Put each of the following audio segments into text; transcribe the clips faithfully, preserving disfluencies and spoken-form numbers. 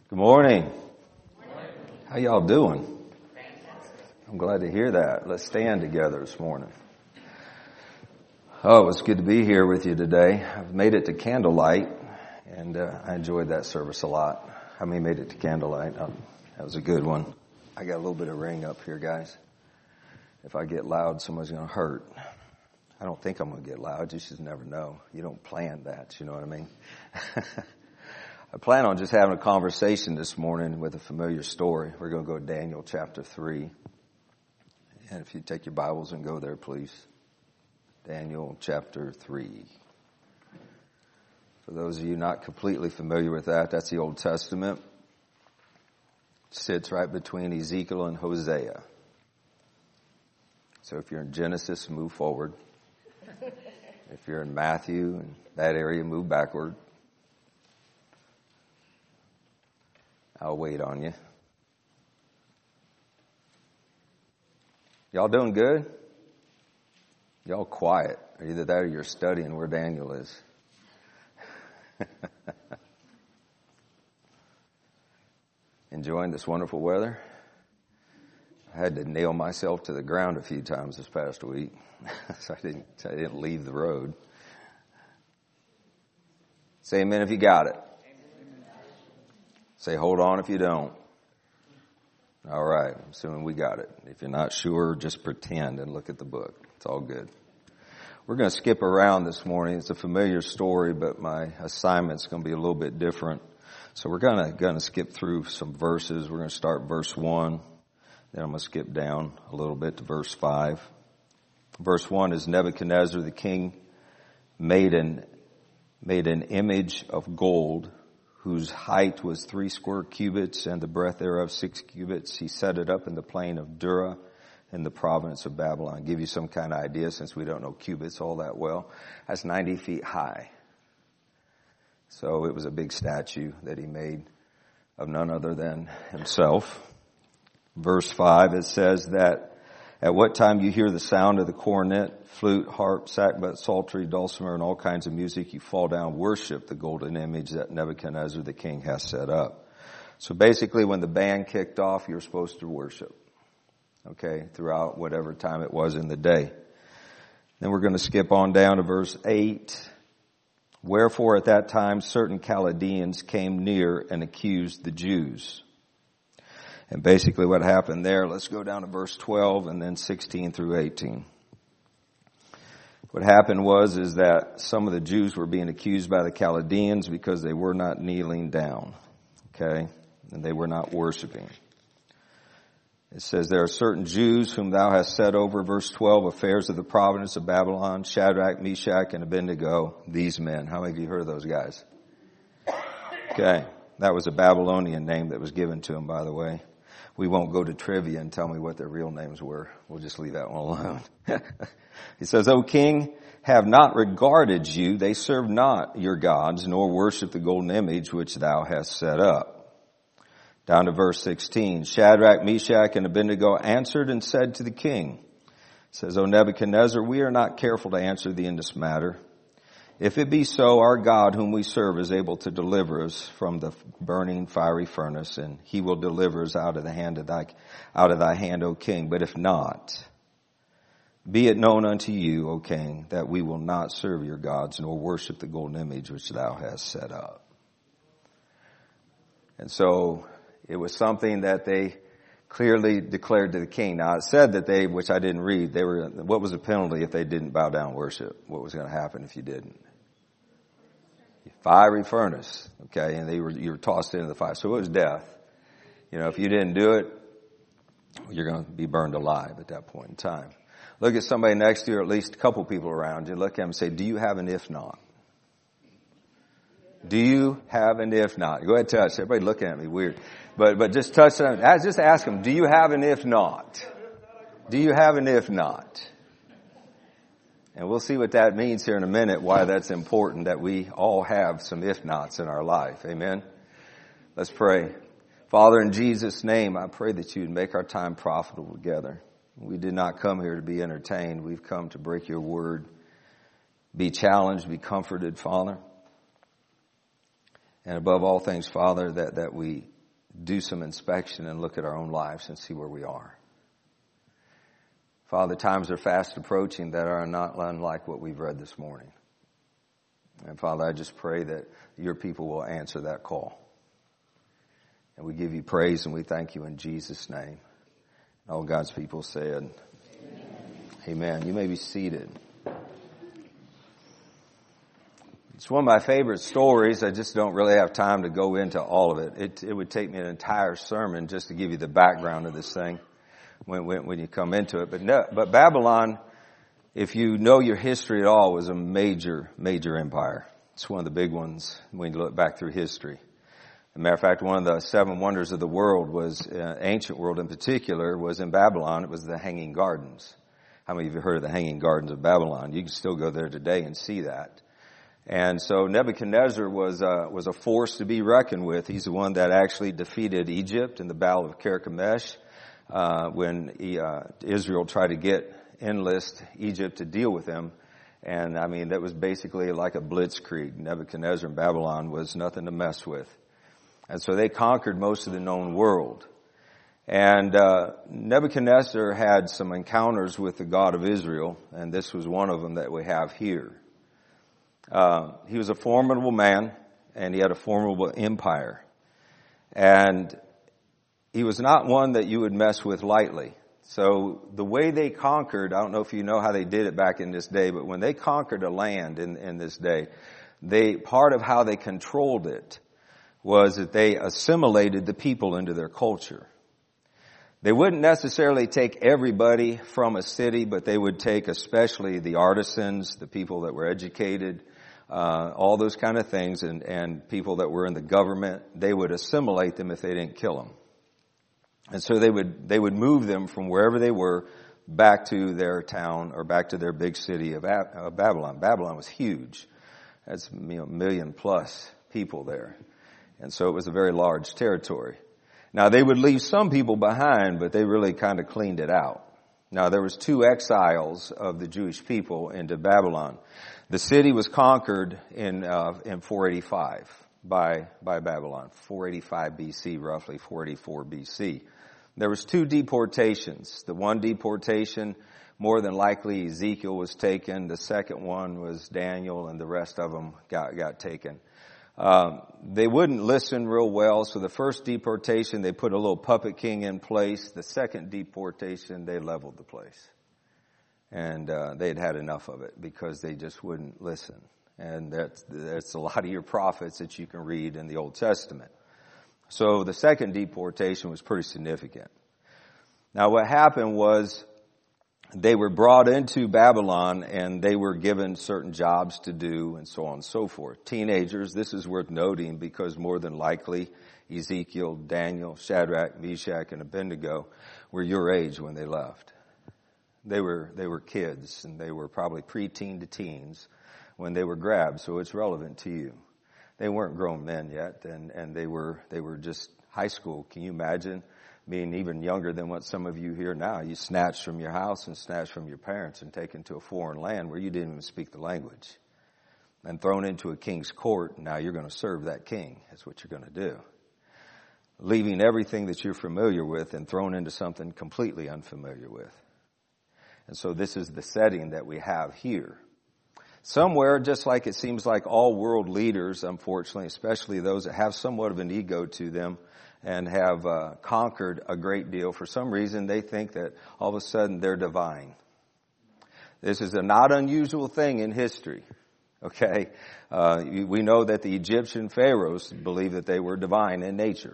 Good morning. Good morning. How y'all doing? Fantastic. I'm glad to hear that. Let's stand together this morning. Oh, it's good to be here with you today. I've made it to candlelight, and uh, I enjoyed that service a lot. How many made it to candlelight? Oh, that was a good one. I got a little bit of ring up here, guys. If I get loud, somebody's going to hurt. I don't think I'm going to get loud. You just never know. You don't plan that, you know what I mean? I plan on just having a conversation this morning with a familiar story. We're going to go to Daniel chapter three. And if you take your Bibles and go there, please. Daniel chapter three. For those of you not completely familiar with that, that's the Old Testament. It sits right between Ezekiel and Hosea. So if you're in Genesis, move forward. If you're in Matthew and that area, move backward. I'll wait on you. Y'all doing good? Y'all quiet. Either that or you're studying where Daniel is. Enjoying this wonderful weather? I had to nail myself to the ground a few times this past week, so I didn't, I didn't leave the road. Say amen if you got it. Say, hold on if you don't. All right. I'm assuming we got it. If you're not sure, just pretend and look at the book. It's all good. We're going to skip around this morning. It's a familiar story, but my assignment's going to be a little bit different. So we're going to, going to skip through some verses. We're going to start verse one. Then I'm going to skip down a little bit to verse five. Verse one is Nebuchadnezzar the king made an, made an image of gold, whose height was three square cubits and the breadth thereof six cubits. He set it up in the plain of Dura in the province of Babylon. Give you some kind of idea, since we don't know cubits all that well. That's ninety feet high. So it was a big statue that he made of none other than himself. Verse five, it says that at what time you hear the sound of the cornet, flute, harp, sackbut, psaltery, dulcimer, and all kinds of music, you fall down, worship the golden image that Nebuchadnezzar the king has set up. So basically, when the band kicked off, you're supposed to worship, okay, throughout whatever time it was in the day. Then we're going to skip on down to verse eight. Wherefore at that time certain Chaldeans came near and accused the Jews. And basically what happened there, let's go down to verse twelve and then sixteen through eighteen. What happened was is that some of the Jews were being accused by the Chaldeans because they were not kneeling down, okay, and they were not worshiping. It says there are certain Jews whom thou hast set over, verse twelve, affairs of the province of Babylon, Shadrach, Meshach, and Abednego, these men. How many of you heard of those guys? Okay, that was a Babylonian name that was given to them, by the way. We won't go to trivia and tell me what their real names were. We'll just leave that one alone. He says, O king, have not regarded you. They serve not your gods, nor worship the golden image which thou hast set up. Down to verse sixteen. Shadrach, Meshach, and Abednego answered and said to the king, says, O Nebuchadnezzar, we are not careful to answer thee in this matter. If it be so, our God whom we serve is able to deliver us from the burning fiery furnace, and he will deliver us out of the hand of thy, out of thy hand, O king. But if not, be it known unto you, O king, that we will not serve your gods, nor worship the golden image which thou hast set up. And so it was something that they clearly declared to the king. Now it said that they, which I didn't read, they were, what was the penalty if they didn't bow down and worship? What was going to happen if you didn't? Fiery furnace, okay, and they were, you were tossed into the fire. So it was death. You know, if you didn't do it, you're going to be burned alive at that point in time. Look at somebody next to you, or at least a couple people around you, look at them and say, do you have an if not? Do you have an if not? Go ahead, touch. Everybody looking at me weird. But, but just touch them. Just ask them, do you have an if not? Do you have an if not? And we'll see what that means here in a minute, why that's important that we all have some if nots in our life. Amen. Let's pray. Father, in Jesus' name, I pray that you would make our time profitable together. We did not come here to be entertained. We've come to break your word, be challenged, be comforted, Father. And above all things, Father, that, that we do some inspection and look at our own lives and see where we are. Father, times are fast approaching that are not unlike what we've read this morning. And Father, I just pray that your people will answer that call. And we give you praise and we thank you in Jesus' name. All God's people said, Amen. Amen. You may be seated. It's one of my favorite stories. I just don't really have time to go into all of it. It, it would take me an entire sermon just to give you the background of this thing when, when, when you come into it. But, no, but Babylon, if you know your history at all, was a major, major empire. It's one of the big ones when you look back through history. As a matter of fact, one of the seven wonders of the world was, uh, ancient world in particular, was in Babylon. It was the Hanging Gardens. How many of you heard of the Hanging Gardens of Babylon? You can still go there today and see that. And so Nebuchadnezzar was uh, was a force to be reckoned with. He's the one that actually defeated Egypt in the Battle of Carchemish uh, when he, uh, Israel tried to get enlist Egypt to deal with him. And I mean, that was basically like a blitzkrieg. Nebuchadnezzar in Babylon was nothing to mess with. And so they conquered most of the known world. And uh, Nebuchadnezzar had some encounters with the God of Israel, and this was one of them that we have here. Uh, he was a formidable man, and he had a formidable empire. And he was not one that you would mess with lightly. So the way they conquered, I don't know if you know how they did it back in this day, but when they conquered a land in, in this day, they, part of how they controlled it was that they assimilated the people into their culture. They wouldn't necessarily take everybody from a city, but they would take especially the artisans, the people that were educated, uh, all those kind of things, and, and people that were in the government. They would assimilate them if they didn't kill them. And so they would, they would move them from wherever they were back to their town or back to their big city of Babylon. Babylon was huge. That's, you know, a million plus people there. And so it was a very large territory. Now they would leave some people behind, but they really kind of cleaned it out. Now there was two exiles of the Jewish people into Babylon. The city was conquered in, uh, in four eighty-five by, by Babylon. four eighty-five B C, roughly four eighty-four B C. There was two deportations. The one deportation, more than likely Ezekiel was taken. The second one was Daniel, and the rest of them got, got taken. Um, they wouldn't listen real well, so the first deportation, they put a little puppet king in place. The second deportation, they leveled the place. And uh, they'd had enough of it because they just wouldn't listen. And that's, that's a lot of your prophets that you can read in the Old Testament. So the second deportation was pretty significant. Now what happened was they were brought into Babylon and they were given certain jobs to do and so on and so forth. Teenagers, this is worth noting because more than likely Ezekiel, Daniel, Shadrach, Meshach, and Abednego were your age when they left. They were, they were kids, and they were probably preteen to teens when they were grabbed, so it's relevant to you. They weren't grown men yet, and, and they were, they were just high school. Can you imagine being even younger than what some of you hear now? You snatched from your house and snatched from your parents and taken to a foreign land where you didn't even speak the language. And thrown into a king's court, and now you're going to serve that king. That's what you're going to do. Leaving everything that you're familiar with and thrown into something completely unfamiliar with. And so this is the setting that we have here. Somewhere, just like it seems like all world leaders, unfortunately, especially those that have somewhat of an ego to them and have uh, conquered a great deal, for some reason they think that all of a sudden they're divine. This is a not unusual thing in history, okay? Uh, we know that the Egyptian pharaohs believed that they were divine in nature.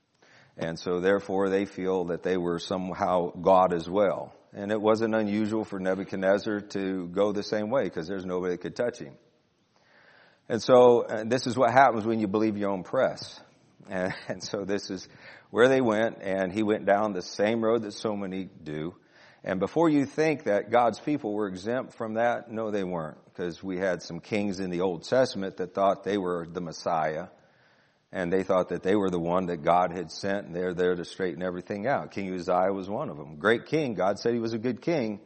And so therefore they feel that they were somehow God as well. And it wasn't unusual for Nebuchadnezzar to go the same way because there's nobody that could touch him. And so and this is what happens when you believe your own press. And, and so this is where they went, and he went down the same road that so many do. And before you think that God's people were exempt from that, no, they weren't, because we had some kings in the Old Testament that thought they were the Messiah. And they thought that they were the one that God had sent, and they're there to straighten everything out. King Uzziah was one of them. Great king. God said he was a good king.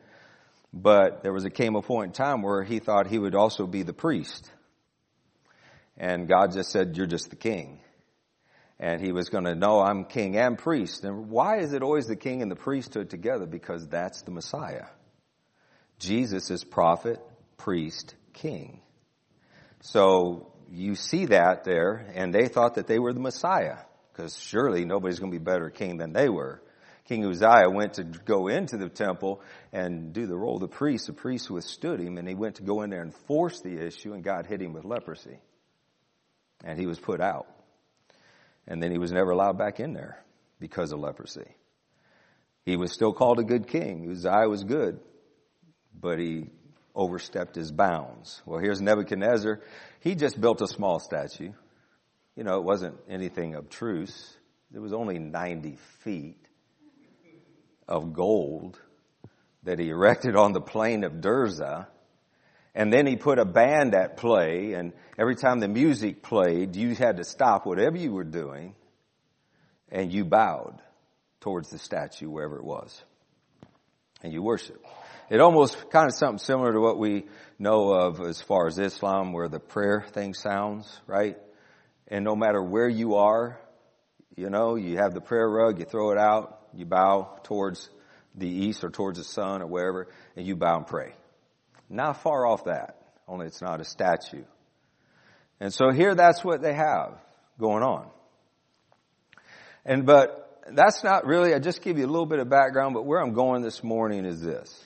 But there was a came a point in time where he thought he would also be the priest. And God just said, you're just the king. And he was going to know I'm king and priest. And why is it always the king and the priesthood together? Because that's the Messiah. Jesus is prophet, priest, king. So you see that there, and they thought that they were the Messiah, because surely nobody's going to be better king than they were. King Uzziah went to go into the temple and do the role of the priest. The priest withstood him, and he went to go in there and force the issue, and God hit him with leprosy. And he was put out. And then he was never allowed back in there because of leprosy. He was still called a good king. Uzziah was good, but he overstepped his bounds. Well, here's Nebuchadnezzar. He just built a small statue. You know, it wasn't anything obtruse. It was only ninety feet of gold that he erected on the plain of Durza. And then he put a band at play, and every time the music played, you had to stop whatever you were doing, and you bowed towards the statue, wherever it was. And you worshiped. It almost kind of something similar to what we know of as far as Islam, where the prayer thing sounds, right? And no matter where you are, you know, you have the prayer rug, you throw it out, you bow towards the east or towards the sun or wherever, and you bow and pray. Not far off that, only it's not a statue. And so here that's what they have going on. And but that's not really, I just give you a little bit of background, but where I'm going this morning is this.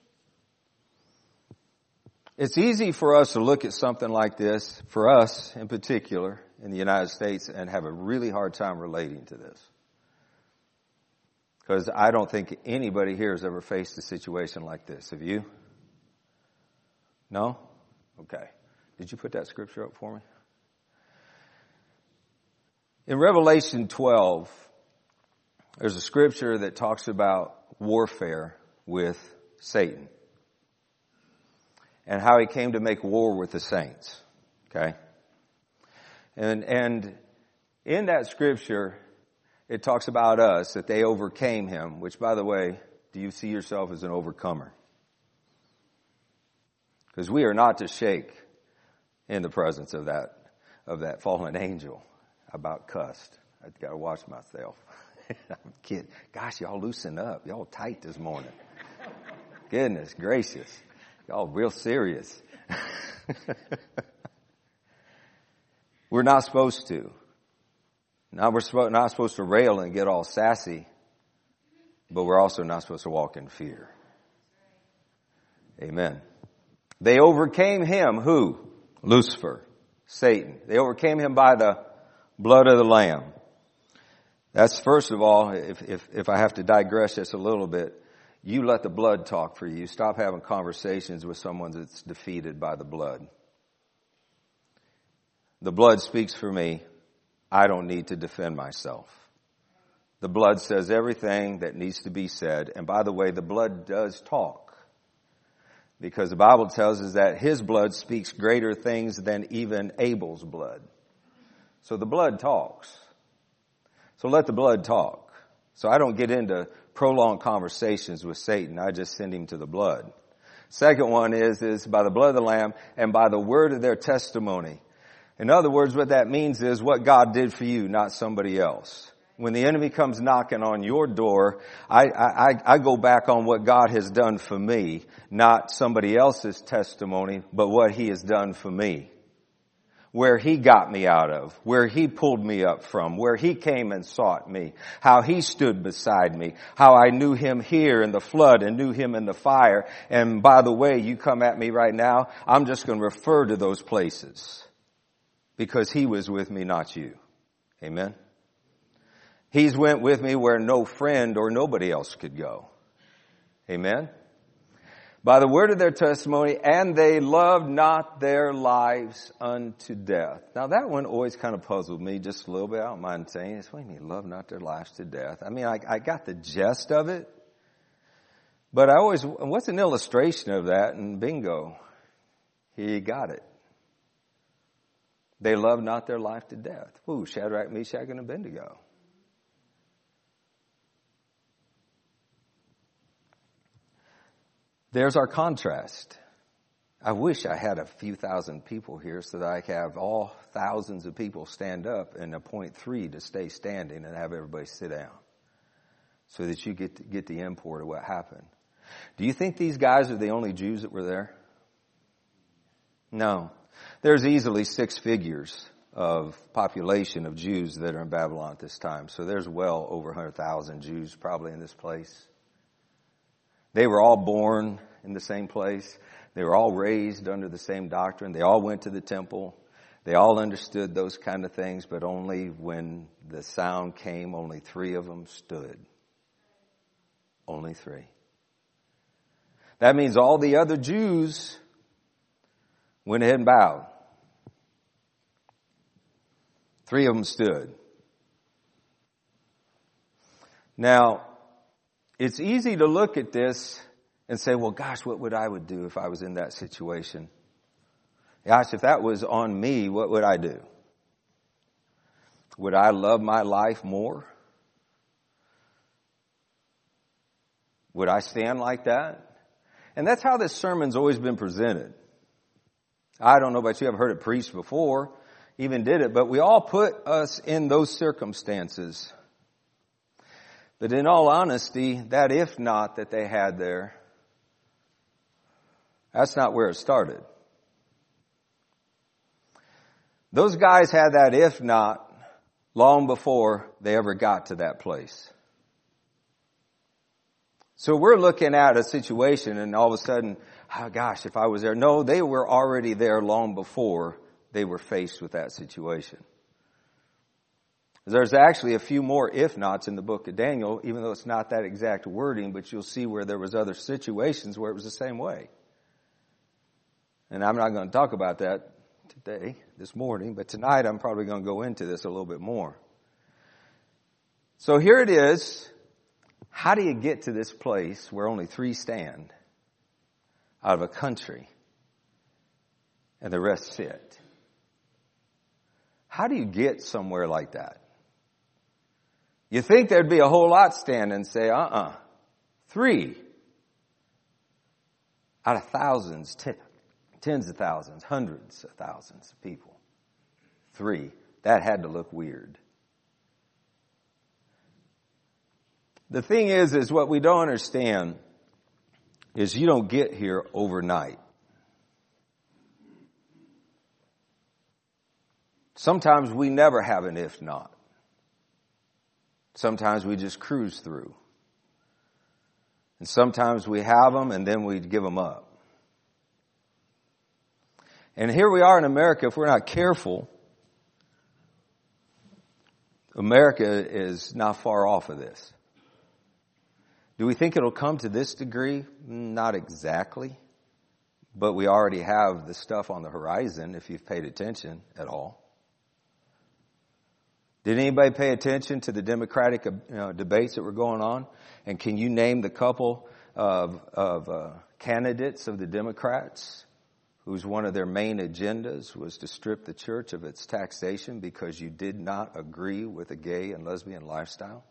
It's easy for us to look at something like this, for us in particular, in the United States, and have a really hard time relating to this. Because I don't think anybody here has ever faced a situation like this. Have you? No? Okay. Did you put that scripture up for me? In Revelation twelve, there's a scripture that talks about warfare with Satan and how he came to make war with the saints. Okay? And, and in that scripture, it talks about us, that they overcame him, which, by the way, do you see yourself as an overcomer? Because we are not to shake in the presence of that of that fallen angel. About cussed. I've got to watch myself. I'm kidding. Gosh, y'all loosen up. Y'all tight this morning. Goodness gracious. Y'all real serious. We're not supposed to. Now we're sp- not supposed to rail and get all sassy, but we're also not supposed to walk in fear. Amen. They overcame him, who? Lucifer, Satan. They overcame him by the blood of the Lamb. That's first of all, if, if, if I have to digress just a little bit, you let the blood talk for you. Stop having conversations with someone that's defeated by the blood. The blood speaks for me. I don't need to defend myself. The blood says everything that needs to be said. And by the way, the blood does talk. Because the Bible tells us that his blood speaks greater things than even Abel's blood. So the blood talks. So let the blood talk. So I don't get into prolonged conversations with Satan. I just send him to the blood. Second one is, is by the blood of the Lamb and by the word of their testimony. In other words, what that means is what God did for you, not somebody else. When the enemy comes knocking on your door, I, I, I go back on what God has done for me, not somebody else's testimony, but what he has done for me. Where he got me out of, where he pulled me up from, where he came and sought me, how he stood beside me, how I knew him here in the flood and knew him in the fire. And by the way, you come at me right now, I'm just going to refer to those places because he was with me, not you. Amen. He's went with me where no friend or nobody else could go. Amen. By the word of their testimony, and they loved not their lives unto death. Now that one always kind of puzzled me just a little bit. I don't mind saying this. What do you mean, love not their lives to death? I mean, I, I got the gist of it. But I always, what's an illustration of that? And bingo, here you got it. They loved not their life to death. Ooh, Shadrach, Meshach, and Abednego. There's our contrast. I wish I had a few thousand people here so that I could have all thousands of people stand up and appoint three to stay standing and have everybody sit down so that you get to get the import of what happened. Do you think these guys are the only Jews that were there? No. There's easily six figures of population of Jews that are in Babylon at this time. So there's well over one hundred thousand Jews probably in this place. They were all born in the same place. They were all raised under the same doctrine. They all went to the temple. They all understood those kind of things, but only when the sound came, only three of them stood. Only three. That means all the other Jews went ahead and bowed. Three of them stood. Now, it's easy to look at this and say, well, gosh, what would I would do if I was in that situation? Gosh, if that was on me, what would I do? Would I love my life more? Would I stand like that? And that's how this sermon's always been presented. I don't know about you, I've heard it preached before, even did it, but we all put us in those circumstances. But in all honesty, that if not that they had there, that's not where it started. Those guys had that if not long before they ever got to that place. So we're looking at a situation and all of a sudden, oh gosh, if I was there. No, they were already there long before they were faced with that situation. There's actually a few more if nots in the book of Daniel, even though it's not that exact wording, but you'll see where there was other situations where it was the same way. And I'm not going to talk about that today, this morning, but tonight I'm probably going to go into this a little bit more. So here it is. How do you get to this place where only three stand out of a country and the rest sit? How do you get somewhere like that? You think there'd be a whole lot standing and say, uh-uh, three out of thousands, ten, tens of thousands, hundreds of thousands of people. Three. That had to look weird. The thing is, is what we don't understand is you don't get here overnight. Sometimes we never have an if not. Sometimes we just cruise through. And sometimes we have them and then we give them up. And here we are in America, if we're not careful, America is not far off of this. Do we think it'll come to this degree? Not exactly. But we already have the stuff on the horizon if you've paid attention at all. Did anybody pay attention to the Democratic you know, debates that were going on? And can you name the couple of, of uh, candidates of the Democrats whose one of their main agendas was to strip the church of its taxation because you did not agree with a gay and lesbian lifestyle?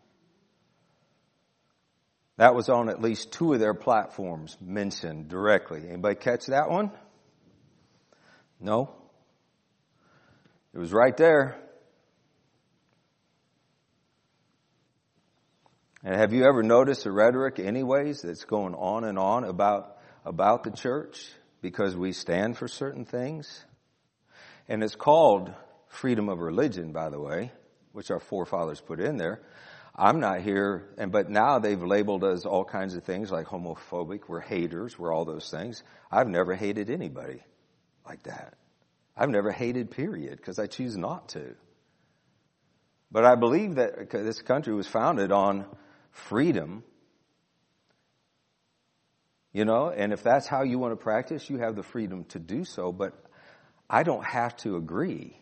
That was on at least two of their platforms mentioned directly. Anybody catch that one? No? It was right there. And have you ever noticed the rhetoric anyways that's going on and on about, about the church? Because we stand for certain things. And it's called freedom of religion, by the way, which our forefathers put in there. I'm not here, and but now they've labeled us all kinds of things like homophobic, we're haters, we're all those things. I've never hated anybody like that. I've never hated, period, because I choose not to. But I believe that this country was founded on freedom, you know, and if that's how you want to practice, you have the freedom to do so, but I don't have to agree.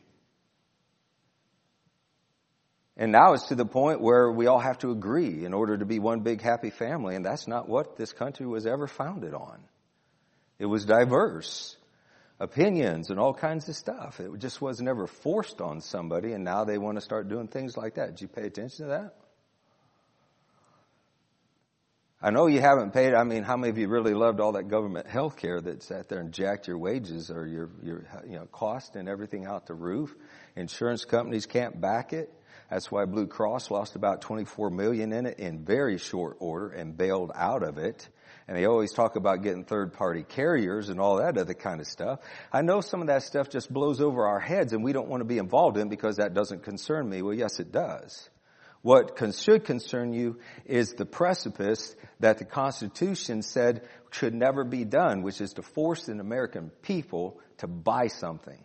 And now it's to the point where we all have to agree in order to be one big happy family, and that's not what this country was ever founded on. It was diverse opinions and all kinds of stuff. It just was never forced on somebody, and now they want to start doing things like that. Did you pay attention to that? I know you haven't paid. I mean, how many of you really loved all that government health care that sat there and jacked your wages or your, your, you know, cost and everything out the roof? Insurance companies can't back it. That's why Blue Cross lost about twenty-four million dollars in it in very short order and bailed out of it. And they always talk about getting third-party carriers and all that other kind of stuff. I know some of that stuff just blows over our heads and we don't want to be involved in because that doesn't concern me. Well, yes, it does. What con- should concern you is the precipice that the Constitution said should never be done, which is to force an American people to buy something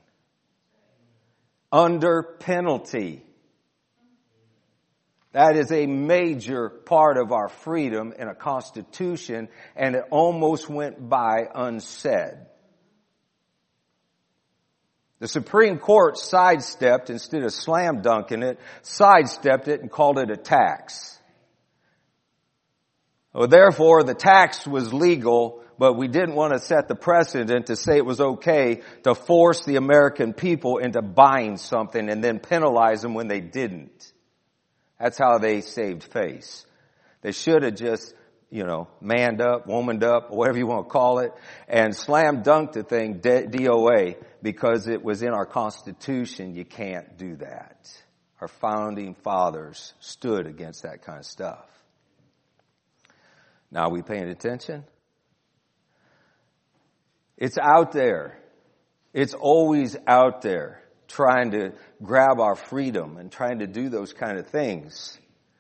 under penalty. That is a major part of our freedom in a Constitution, and it almost went by unsaid. The Supreme Court sidestepped, instead of slam dunking it, sidestepped it and called it a tax. Well, therefore, the tax was legal, but we didn't want to set the precedent to say it was okay to force the American people into buying something and then penalize them when they didn't. That's how they saved face. They should have just, you know, manned up, womaned up, whatever you want to call it, and slam dunked the thing, D O A, because it was in our Constitution. You can't do that. Our founding fathers stood against that kind of stuff. Now, are we paying attention? It's out there. It's always out there, trying to grab our freedom and trying to do those kind of things.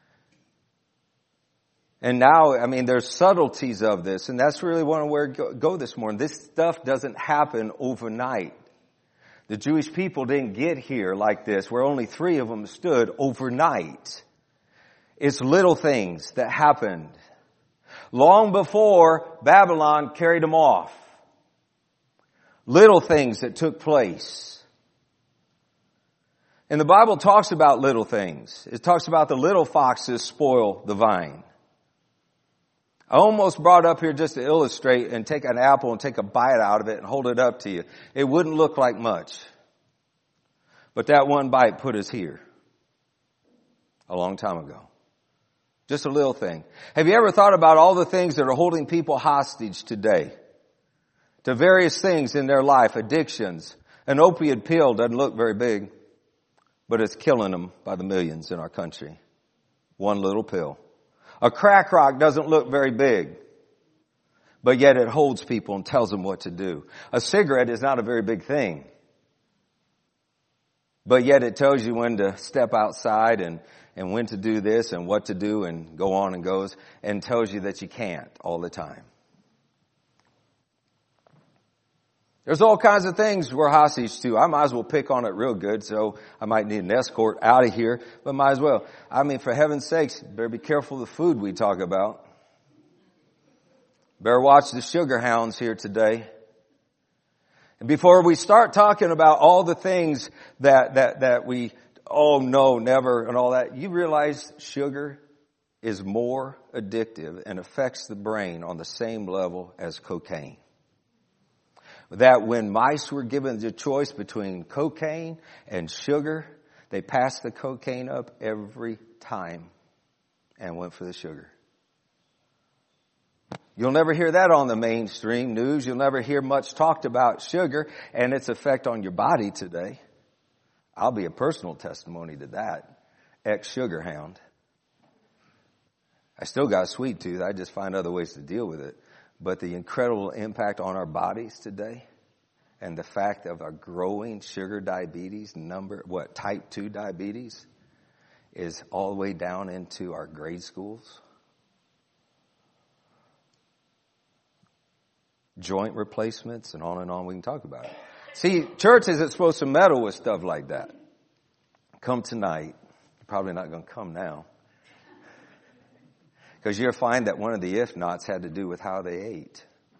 And now, I mean, there's subtleties of this, and that's really one of where go, go this morning. This stuff doesn't happen overnight. The Jewish people didn't get here like this, where only three of them stood overnight. It's little things that happened long before Babylon carried them off. Little things that took place. And the Bible talks about little things. It talks about the little foxes spoil the vine. I almost brought up here just to illustrate and take an apple and take a bite out of it and hold it up to you. It wouldn't look like much. But that one bite put us here a long time ago. Just a little thing. Have you ever thought about all the things that are holding people hostage today to various things in their life, addictions? An opiate pill doesn't look very big, but it's killing them by the millions in our country. One little pill. A crack rock doesn't look very big, but yet it holds people and tells them what to do. A cigarette is not a very big thing, but yet it tells you when to step outside and, and when to do this and what to do and go on and goes, and tells you that you can't all the time. There's all kinds of things we're hostage to. I might as well pick on it real good, so I might need an escort out of here, but might as well. I mean, for heaven's sakes, better be careful of the food we talk about. Better watch the sugar hounds here today. And before we start talking about all the things that, that, that we, oh no, never, and all that, you realize sugar is more addictive and affects the brain on the same level as cocaine. That when mice were given the choice between cocaine and sugar, they passed the cocaine up every time and went for the sugar. You'll never hear that on the mainstream news. You'll never hear much talked about sugar and its effect on your body today. I'll be a personal testimony to that. Ex-sugar hound. I still got a sweet tooth. I just find other ways to deal with it. But the incredible impact on our bodies today and the fact of our growing sugar diabetes number, what, type two diabetes, is all the way down into our grade schools. Joint replacements and on and on we can talk about it. See, church isn't supposed to meddle with stuff like that. Come tonight. You're probably not going to come now. Because you'll find that one of the if-nots had to do with how they ate.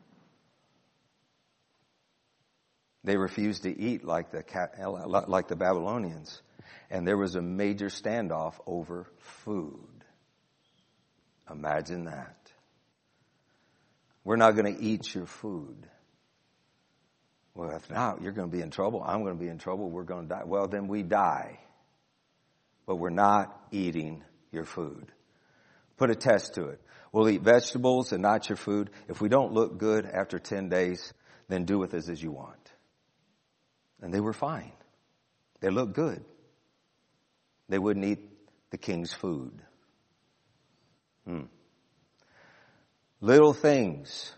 They refused to eat like the like the Babylonians. And there was a major standoff over food. Imagine that. We're not going to eat your food. Well, if not, you're going to be in trouble. I'm going to be in trouble. We're going to die. Well, then we die. But we're not eating your food. Put a test to it. We'll eat vegetables and not your food. If we don't look good after ten days, then do with us as you want. And they were fine. They looked good. They wouldn't eat the king's food. Hmm. Little things.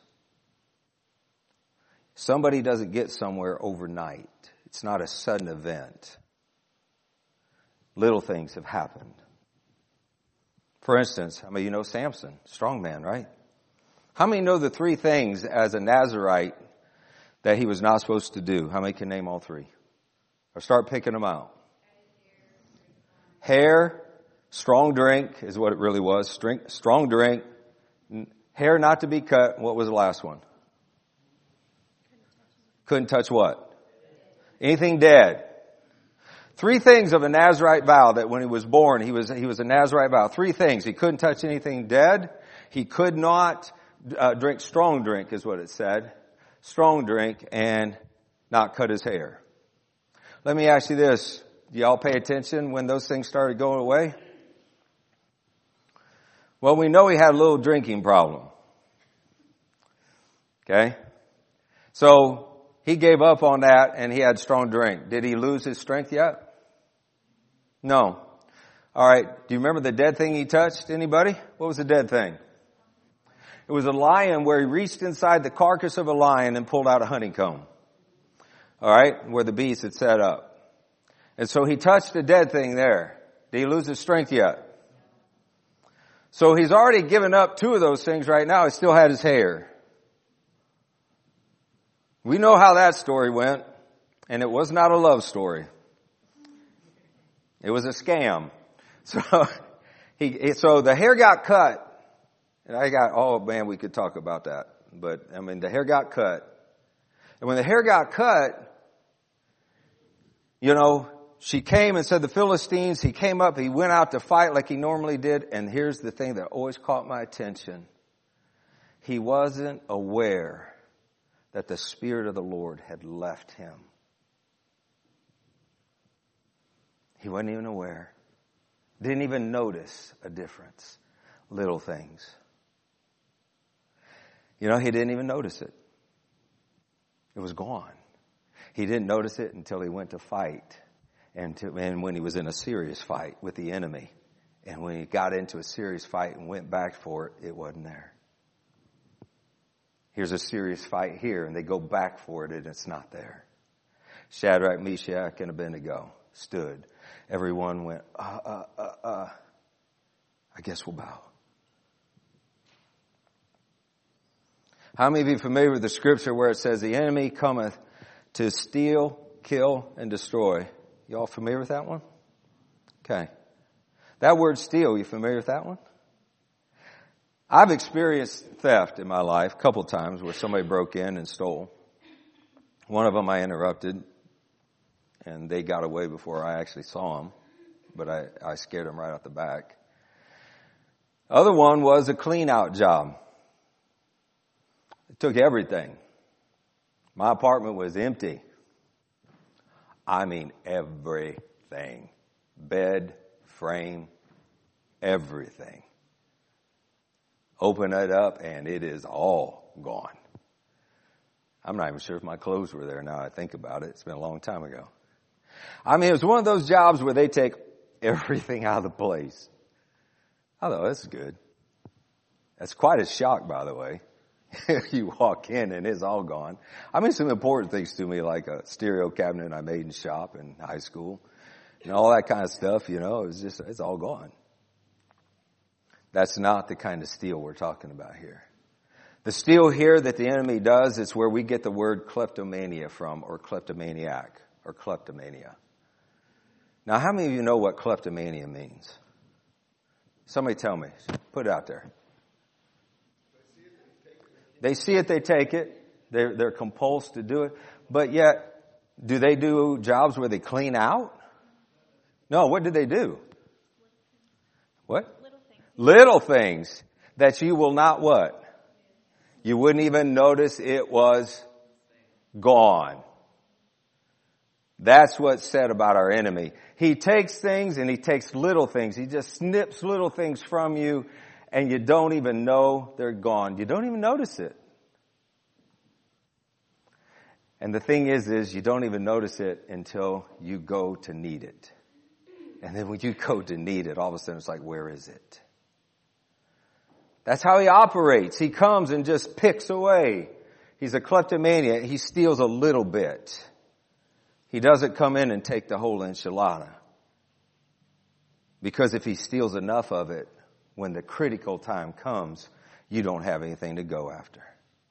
Somebody doesn't get somewhere overnight. It's not a sudden event. Little things have happened. For instance, how many of you know Samson? Strong man, right? How many know the three things as a Nazirite that he was not supposed to do? How many can name all three? Or start picking them out. Hair, strong drink is what it really was. Strong, strong drink. Hair not to be cut. What was the last one? Couldn't touch what? Anything dead. Three things of a Nazirite vow that when he was born, he was, he was a Nazirite vow. Three things. He couldn't touch anything dead. He could not uh, drink strong drink is what it said. Strong drink and not cut his hair. Let me ask you this. Do y'all pay attention when those things started going away? Well, we know he had a little drinking problem. Okay? So, he gave up on that and he had strong drink. Did he lose his strength yet? No. Alright, do you remember the dead thing he touched? Anybody? What was the dead thing? It was a lion where he reached inside the carcass of a lion and pulled out a honeycomb. Alright, where the beast had set up. And so he touched a dead thing there. Did he lose his strength yet? So he's already given up two of those things right now. He still had his hair. We know how that story went. And it was not a love story. It was a scam. So he, so the hair got cut. And I got, oh man, we could talk about that. But I mean, the hair got cut. And when the hair got cut, you know, she came and said the Philistines, he came up, he went out to fight like he normally did. And here's the thing that always caught my attention. He wasn't aware that the Spirit of the Lord had left him. He wasn't even aware. Didn't even notice a difference. Little things. You know, he didn't even notice it. It was gone. He didn't notice it until he went to fight. And, to, and when he was in a serious fight with the enemy. And when he got into a serious fight and went back for it, it wasn't there. Here's a serious fight here, and they go back for it, and it's not there. Shadrach, Meshach, and Abednego stood. Everyone went, uh, uh, uh, uh. I guess we'll bow. How many of you are familiar with the scripture where it says, the enemy cometh to steal, kill, and destroy? You all familiar with that one? Okay. That word steal, you familiar with that one? I've experienced theft in my life a couple times where somebody broke in and stole. One of them I interrupted, and they got away before I actually saw them, but I, I scared them right out the back. Other one was a clean out job. It took everything. My apartment was empty. I mean everything. Bed, frame, everything. Open it up and it is all gone. I'm not even sure if my clothes were there now I think about it. It's been a long time ago. I mean, it was one of those jobs where they take everything out of the place. I thought, that's good. That's quite a shock, by the way. You walk in and it's all gone. I mean, some important things to me, like a stereo cabinet I made in shop in high school and all that kind of stuff, you know, it's just, it's all gone. That's not the kind of steal we're talking about here. The steal here that the enemy does is where we get the word kleptomania from, or kleptomaniac, or kleptomania. Now, how many of you know what kleptomania means? Somebody tell me. Put it out there. They see it, they take it. They're, they're compulsed to do it. But yet, do they do jobs where they clean out? No, what do they do? What? Little things. Little things that you will not what? You wouldn't even notice it was gone. That's what's said about our enemy. He takes things and he takes little things. He just snips little things from you and you don't even know they're gone. You don't even notice it. And the thing is, is you don't even notice it until you go to need it. And then when you go to need it, all of a sudden it's like, where is it? That's how he operates. He comes and just picks away. He's a kleptomaniac. He steals a little bit. He doesn't come in and take the whole enchilada. Because if he steals enough of it, when the critical time comes, you don't have anything to go after.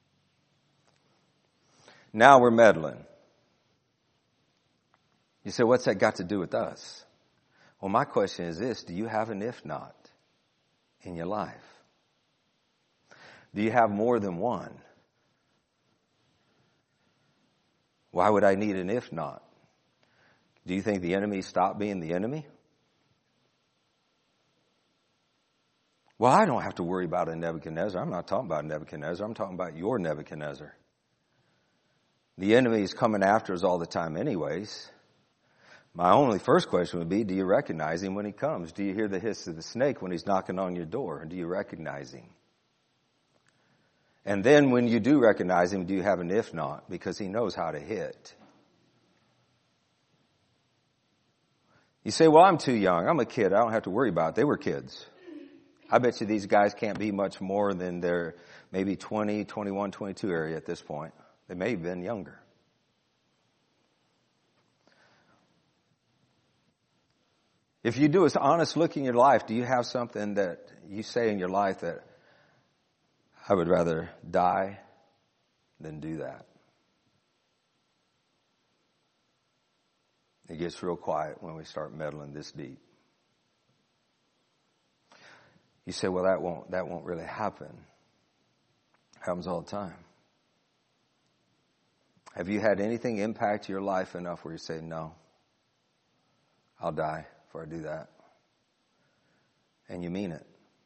Now we're meddling. You say, what's that got to do with us? Well, my question is this: do you have an if not in your life? Do you have more than one? Why would I need an if not? Do you think the enemy stopped being the enemy? Well, I don't have to worry about a Nebuchadnezzar. I'm not talking about Nebuchadnezzar. I'm talking about your Nebuchadnezzar. The enemy is coming after us all the time anyways. My only first question would be, do you recognize him when he comes? Do you hear the hiss of the snake when he's knocking on your door? Do you recognize him? And then when you do recognize him, do you have an if not? Because he knows how to hit. You say, well, I'm too young. I'm a kid. I don't have to worry about it. They were kids. I bet you these guys can't be much more than their maybe twenty, twenty-one, twenty-two area at this point. They may have been younger. If you do an honest look in your life, do you have something that you say in your life that I would rather die than do that? It gets real quiet when we start meddling this deep. You say, well, that won't, that won't really happen. It happens all the time. Have you had anything impact your life enough where you say, no, I'll die before I do that? And you mean it.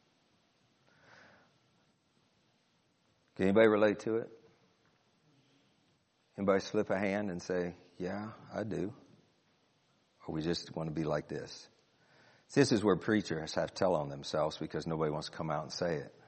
Can anybody relate to it? Anybody slip a hand and say, yeah, I do? Or we just want to be like this? This is where preachers have to tell on themselves because nobody wants to come out and say it.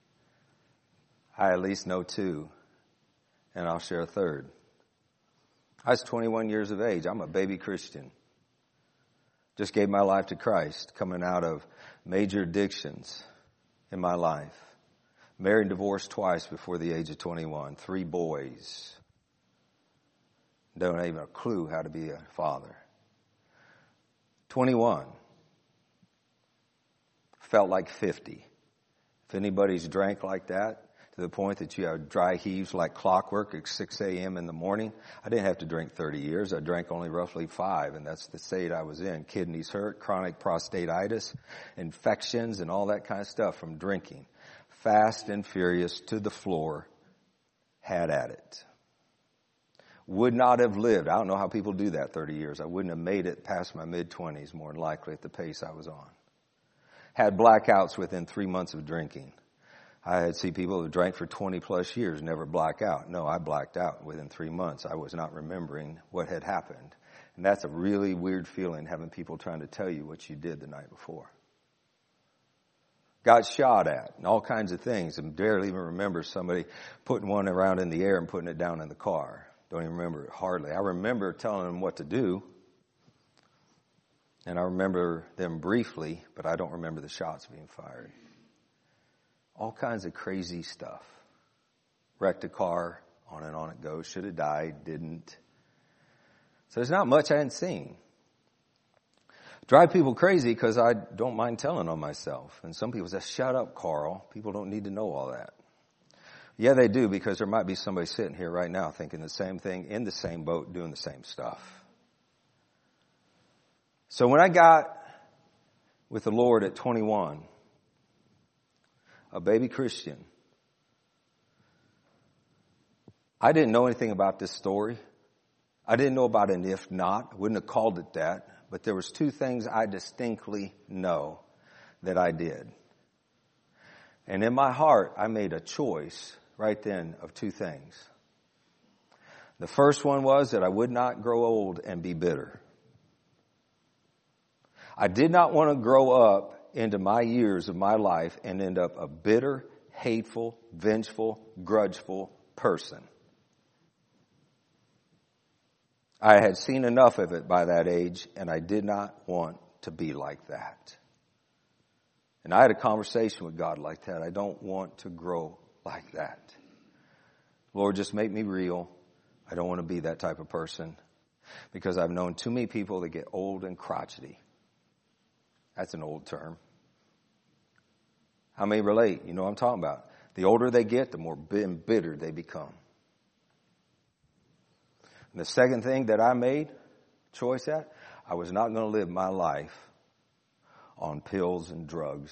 I at least know two, and I'll share a third. I was twenty-one years of age. I'm a baby Christian. Just gave my life to Christ, coming out of major addictions in my life. Married and divorced twice before the age of twenty-one. Three boys. Don't even have a clue how to be a father. twenty-one. Felt like fifty. If anybody's drank like that, to the point that you have dry heaves like clockwork at six a.m. in the morning, I didn't have to drink thirty years. I drank only roughly five, and that's the state I was in. Kidneys hurt, chronic prostatitis, infections, and all that kind of stuff from drinking. Fast and furious to the floor, had at it. Would not have lived. I don't know how people do that thirty years. I wouldn't have made it past my mid-twenties, more than likely, at the pace I was on. Had blackouts within three months of drinking. I had seen people who drank for twenty plus years never black out. No, I blacked out within three months. I was not remembering what had happened. And that's a really weird feeling, having people trying to tell you what you did the night before. Got shot at and all kinds of things, and barely even remember somebody putting one around in the air and putting it down in the car. Don't even remember it hardly. I remember telling them what to do. And I remember them briefly, but I don't remember the shots being fired. All kinds of crazy stuff. Wrecked a car, on and on it goes. Should have died, didn't. So there's not much I hadn't seen. Drive people crazy because I don't mind telling on myself. And some people say, shut up, Carl. People don't need to know all that. Yeah, they do, because there might be somebody sitting here right now thinking the same thing, in the same boat, doing the same stuff. So when I got with the Lord at twenty-one, a baby Christian, I didn't know anything about this story. I didn't know about an if not. I wouldn't have called it that. But there was two things I distinctly know that I did. And in my heart, I made a choice right then of two things. The first one was that I would not grow old and be bitter. I did not want to grow up into my years of my life and end up a bitter, hateful, vengeful, grudgeful person. I had seen enough of it by that age, and I did not want to be like that. And I had a conversation with God like that. I don't want to grow like that. Lord, just make me real. I don't want to be that type of person, because I've known too many people that get old and crotchety. That's an old term. How many relate? You know what I'm talking about. The older they get, the more embittered they become. And the second thing that I made choice at, I was not going to live my life on pills and drugs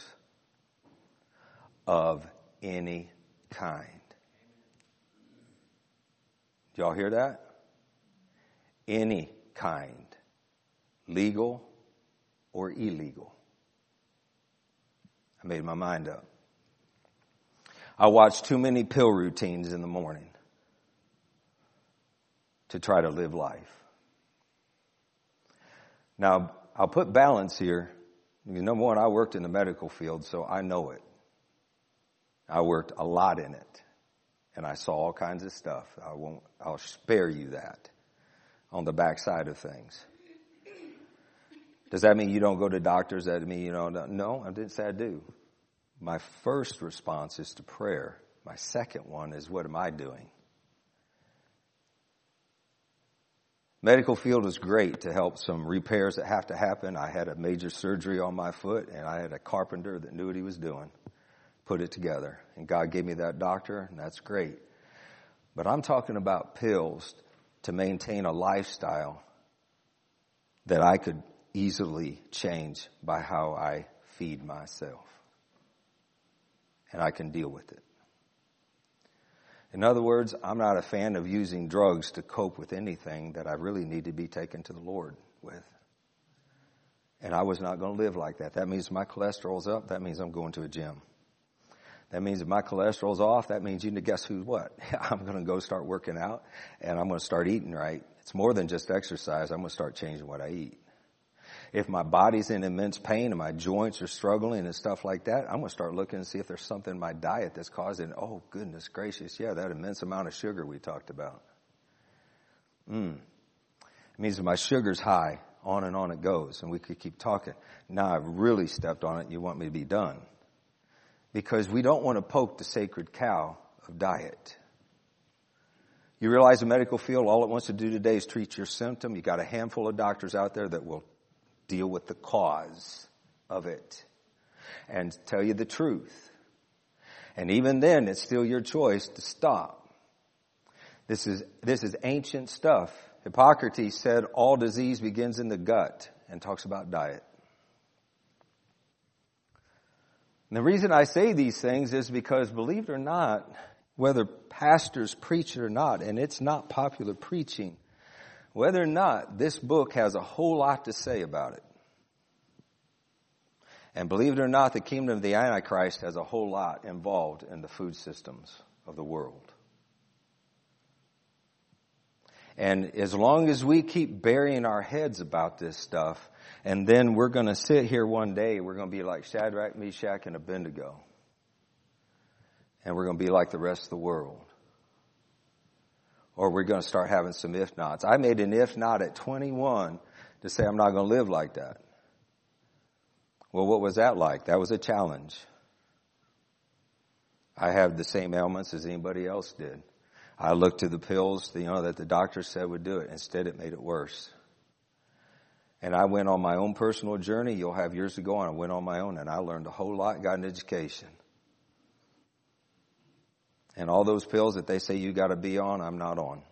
of any kind. Do y'all hear that? Any kind. Legal or illegal. I made my mind up. I watched too many pill routines in the morning to try to live life. Now, I'll put balance here. Number one, I worked in the medical field, so I know it. I worked a lot in it, and I saw all kinds of stuff. I won't, I'll spare you that on the backside of things. Does that mean you don't go to doctors? Does that mean you don't? No, I didn't say I do. My first response is to prayer. My second one is, what am I doing? Medical field is great to help some repairs that have to happen. I had a major surgery on my foot, and I had a carpenter that knew what he was doing, put it together. And God gave me that doctor, and that's great. But I'm talking about pills to maintain a lifestyle that I could easily change by how I feed myself. And I can deal with it. In other words, I'm not a fan of using drugs to cope with anything that I really need to be taken to the Lord with. And I was not going to live like that. That means my cholesterol's up. That means I'm going to a gym. That means if my cholesterol's off, that means you know, guess who what? I'm going to go start working out, and I'm going to start eating right. It's more than just exercise. I'm going to start changing what I eat. If my body's in immense pain and my joints are struggling and stuff like that, I'm going to start looking and see if there's something in my diet that's causing, oh, goodness gracious, yeah, that immense amount of sugar we talked about. Mm. It means if my sugar's high, on and on it goes, and we could keep talking. Now I've really stepped on it, and you want me to be done. Because we don't want to poke the sacred cow of diet. You realize the medical field, all it wants to do today is treat your symptom. You got a handful of doctors out there that will deal with the cause of it and tell you the truth. And even then, it's still your choice to stop. This is, this is ancient stuff. Hippocrates said all disease begins in the gut and talks about diet. And the reason I say these things is because, believe it or not, whether pastors preach it or not, and it's not popular preaching, whether or not this book has a whole lot to say about it. And believe it or not, the kingdom of the Antichrist has a whole lot involved in the food systems of the world. And as long as we keep burying our heads about this stuff, and then we're going to sit here one day, we're going to be like Shadrach, Meshach, and Abednego. And we're going to be like the rest of the world. Or we're going to start having some if-nots. I made an if-not at twenty-one to say I'm not going to live like that. Well, what was that like? That was a challenge. I have the same ailments as anybody else did. I looked to the pills, you know, that the doctor said would do it. Instead, it made it worse. And I went on my own personal journey. You'll have years to go on. I went on my own, and I learned a whole lot, got an education. And all those pills that they say you got to be on, I'm not on.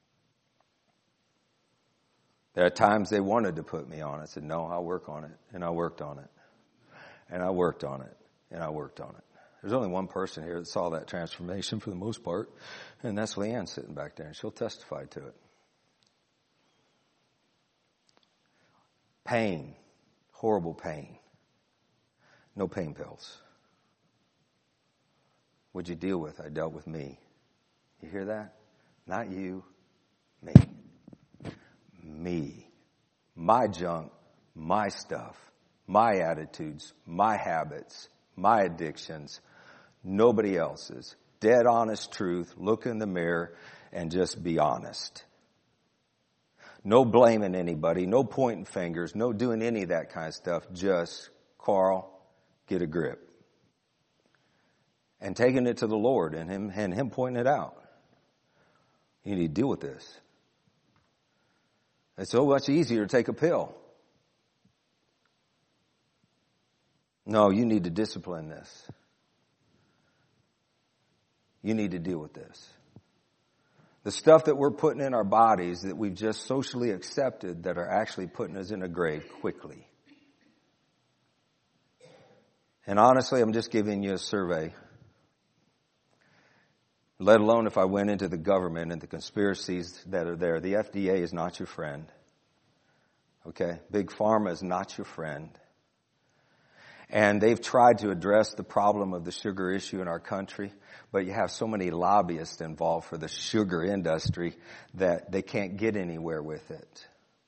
There are times they wanted to put me on. I said, no, I'll work on it. And I worked on it. And I worked on it. And I worked on it. There's only one person here that saw that transformation for the most part. And that's Leanne sitting back there. And she'll testify to it. Pain. Horrible pain. No pain pills. What'd you deal with? I dealt with me. You hear that? Not you. Me. Me. My junk. My stuff. my attitudes, my habits, my addictions, nobody else's. Dead honest truth, look in the mirror and just be honest. No blaming anybody, no pointing fingers, no doing any of that kind of stuff. Just, Carl, get a grip. And taking it to the Lord and him, and him pointing it out. You need to deal with this. It's so much easier to take a pill. No, you need to discipline this. You need to deal with this. The stuff that we're putting in our bodies that we've just socially accepted that are actually putting us in a grave quickly. And honestly, I'm just giving you a survey. Let alone if I went into the government and the conspiracies that are there. The F D A is not your friend. Okay? Big Pharma is not your friend. And they've tried to address the problem of the sugar issue in our country, but you have so many lobbyists involved for the sugar industry that they can't get anywhere with it.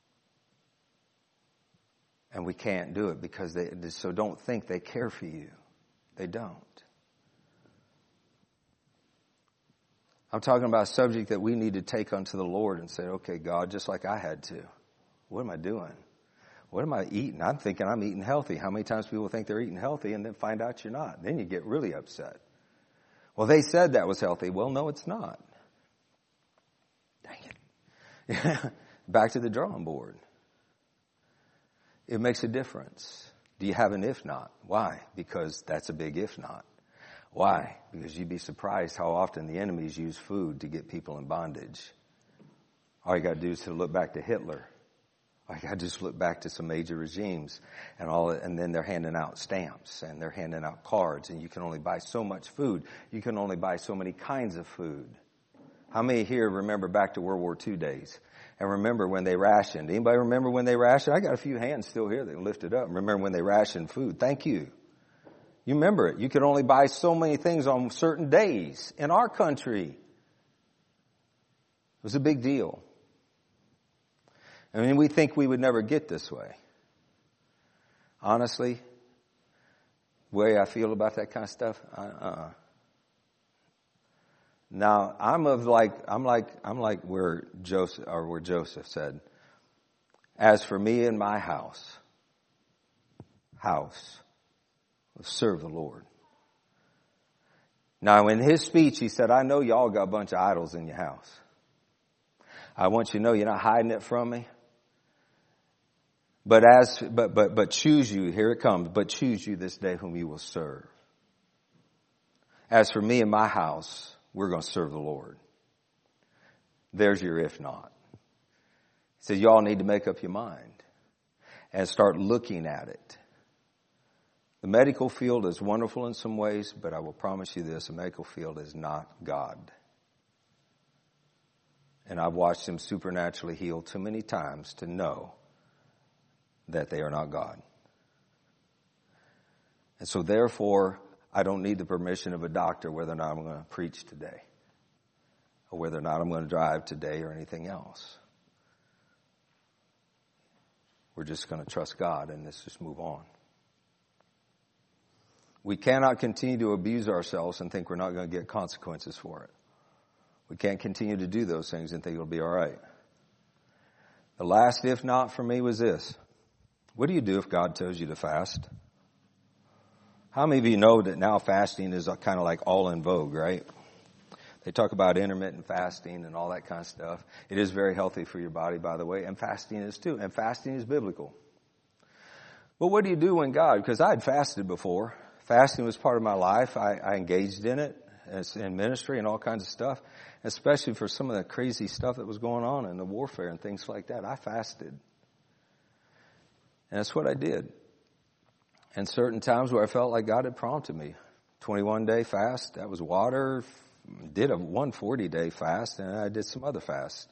And we can't do it because they, so don't think they care for you. They don't. I'm talking about a subject that we need to take unto the Lord and say, okay, God, just like I had to. What am I doing? What am I eating? I'm thinking I'm eating healthy. How many times people think they're eating healthy and then find out you're not? Then you get really upset. Well, they said that was healthy. Well, no, it's not. Dang it. Yeah. Back to the drawing board. It makes a difference. Do you have an if not? Why? Because that's a big if not. Why? Because you'd be surprised how often the enemies use food to get people in bondage. All you got to do is to look back to Hitler. All you got to do is look back to some major regimes, and all, and then they're handing out stamps and they're handing out cards, and you can only buy so much food. You can only buy so many kinds of food. How many here remember back to World War Two days and remember when they rationed? Anybody remember when they rationed? I got a few hands still here that can lift it up. Remember when they rationed food? Thank you. You remember it. You could only buy so many things on certain days in our country. It was a big deal. I mean, we think we would never get this way. Honestly, the way I feel about that kind of stuff, uh-uh. Now, I'm of like, I'm like, I'm like where Joseph, or where Joseph said, as for me and my house, house, we'll serve the Lord. Now, in his speech, he said, I know y'all got a bunch of idols in your house. I want you to know you're not hiding it from me. But as, but, but, but choose you, here it comes, but choose you this day whom you will serve. As for me and my house, we're going to serve the Lord. There's your if not. He said, y'all need to make up your mind and start looking at it. The medical field is wonderful in some ways, but I will promise you this, the medical field is not God. And I've watched him supernaturally heal too many times to know that they are not God. And so therefore, I don't need the permission of a doctor whether or not I'm going to preach today, or whether or not I'm going to drive today or anything else. We're just going to trust God and let's just move on. We cannot continue to abuse ourselves and think we're not going to get consequences for it. We can't continue to do those things and think it'll be all right. The last if not for me was this. What do you do if God tells you to fast? How many of you know that now fasting is kind of like all in vogue, right? They talk about intermittent fasting and all that kind of stuff. It is very healthy for your body, by the way, and fasting is too. And fasting is biblical. But what do you do when God, because I had fasted before. Fasting was part of my life. I, I engaged in it as in ministry and all kinds of stuff, especially for some of the crazy stuff that was going on in the warfare and things like that. I fasted. And that's what I did. And certain times where I felt like God had prompted me. twenty-one day fast, that was water. Did a one hundred forty day fast, and I did some other fasts.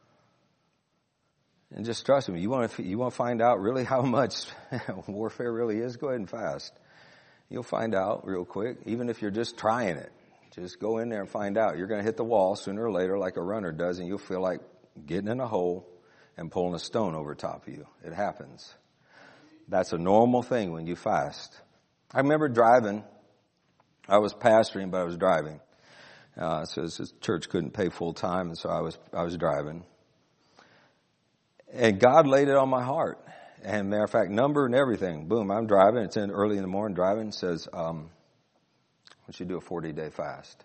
And just trust me, you want to you want to find out really how much warfare really is? Go ahead and fast. You'll find out real quick, even if you're just trying it. Just go in there and find out. You're going to hit the wall sooner or later like a runner does, and you'll feel like getting in a hole and pulling a stone over top of you. It happens. That's a normal thing when you fast. I remember driving. I was pastoring, but I was driving. Uh, so this church couldn't pay full time, and so I was I was driving. And God laid it on my heart. And matter of fact, number and everything. Boom, I'm driving. It's in early in the morning driving. It says, um, I want you to do a forty-day fast.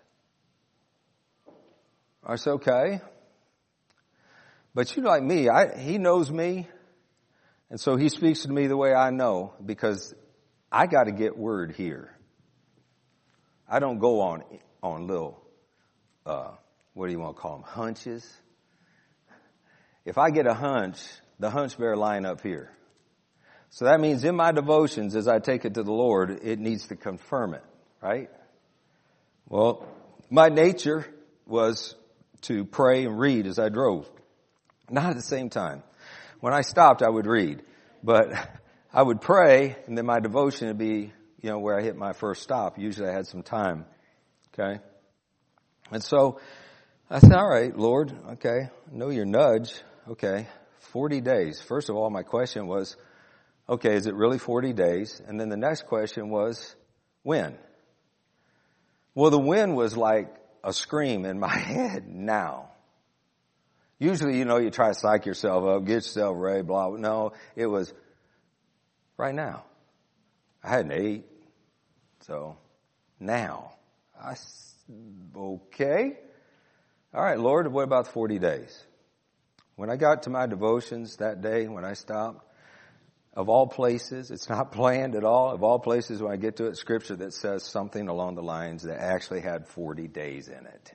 I said, okay. But you like me, I, he knows me. And so he speaks to me the way I know, because I got to get word here. I don't go on on little, uh, what do you want to call them, hunches. If I get a hunch, the hunch better line up here. So that means in my devotions, as I take it to the Lord, it needs to confirm it, right? Well, my nature was to pray and read as I drove. Not at the same time. When I stopped, I would read. But I would pray, and then my devotion would be, you know, where I hit my first stop. Usually I had some time. Okay? And so I said, all right, Lord, okay, I know your nudge. Okay, forty days. First of all, my question was, okay, is it really forty days? And then the next question was, when? Well, the when was like a scream in my head now. Usually, you know, you try to psych yourself up, get yourself ready, blah, blah. No, it was right now. I hadn't ate. So now, I, okay. All right, Lord, what about forty days? When I got to my devotions that day, when I stopped, of all places, it's not planned at all. Of all places, when I get to it, scripture that says something along the lines that actually had forty days in it.